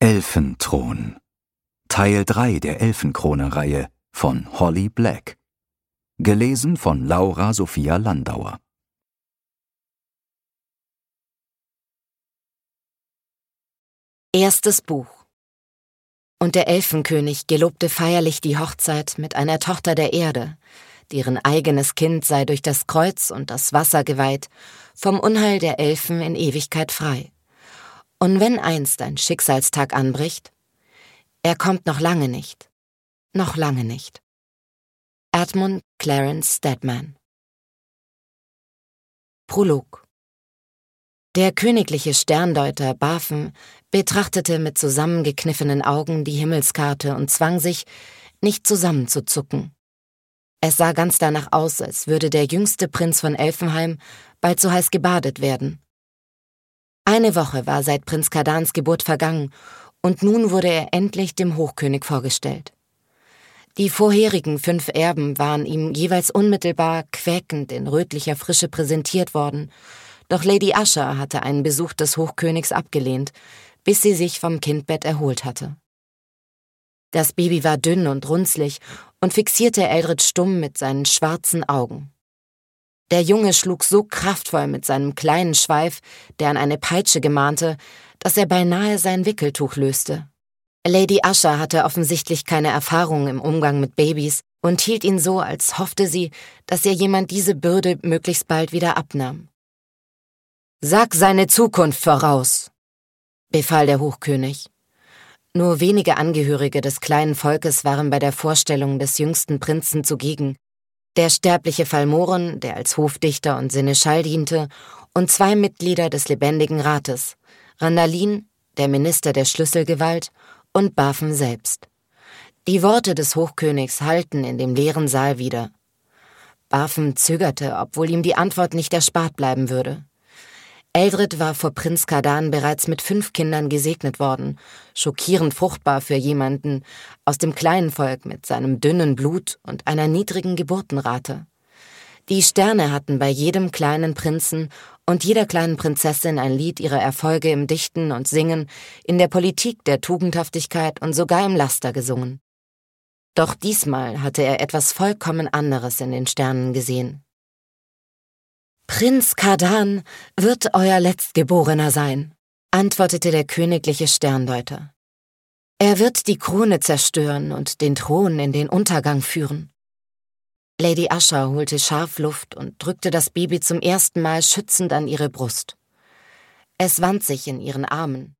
Elfenthron. Teil 3 der Elfenkrone-Reihe von Holly Black. Gelesen von Laura Sophia Landauer. Erstes Buch. Und der Elfenkönig gelobte feierlich die Hochzeit mit einer Tochter der Erde, deren eigenes Kind sei durch das Kreuz und das Wasser geweiht, vom Unheil der Elfen in Ewigkeit frei. Und wenn einst ein Schicksalstag anbricht, er kommt noch lange nicht. Edmund Clarence Stedman. Prolog. Der königliche Sterndeuter Baphen betrachtete mit zusammengekniffenen Augen die Himmelskarte und zwang sich, nicht zusammenzuzucken. Es sah ganz danach aus, als würde der jüngste Prinz von Elfenheim bald so heiß gebadet werden. Eine Woche war seit Prinz Cardans Geburt vergangen, und nun wurde er endlich dem Hochkönig vorgestellt. Die vorherigen 5 Erben waren ihm jeweils unmittelbar quäkend in rötlicher Frische präsentiert worden, doch Lady Usher hatte einen Besuch des Hochkönigs abgelehnt, bis sie sich vom Kindbett erholt hatte. Das Baby war dünn und runzlig und fixierte Eldred stumm mit seinen schwarzen Augen. Der Junge schlug so kraftvoll mit seinem kleinen Schweif, der an eine Peitsche gemahnte, dass er beinahe sein Wickeltuch löste. Lady Usher hatte offensichtlich keine Erfahrung im Umgang mit Babys und hielt ihn so, als hoffte sie, dass ihr jemand diese Bürde möglichst bald wieder abnahm. »Sag seine Zukunft voraus«, befahl der Hochkönig. Nur wenige Angehörige des kleinen Volkes waren bei der Vorstellung des jüngsten Prinzen zugegen. Der sterbliche Falmoren, der als Hofdichter und Seneschall diente, und 2 Mitglieder des lebendigen Rates, Randalin, der Minister der Schlüsselgewalt, und Baphen selbst. Die Worte des Hochkönigs hallten in dem leeren Saal wieder. Baphen zögerte, obwohl ihm die Antwort nicht erspart bleiben würde. Eldred war vor Prinz Cardan bereits mit 5 Kindern gesegnet worden, schockierend fruchtbar für jemanden aus dem kleinen Volk mit seinem dünnen Blut und einer niedrigen Geburtenrate. Die Sterne hatten bei jedem kleinen Prinzen und jeder kleinen Prinzessin ein Lied ihrer Erfolge im Dichten und Singen, in der Politik, der Tugendhaftigkeit und sogar im Laster gesungen. Doch diesmal hatte er etwas vollkommen anderes in den Sternen gesehen. »Prinz Cardan wird euer Letztgeborener sein«, antwortete der königliche Sterndeuter. »Er wird die Krone zerstören und den Thron in den Untergang führen.« Lady Usher holte scharf Luft und drückte das Baby zum ersten Mal schützend an ihre Brust. Es wand sich in ihren Armen.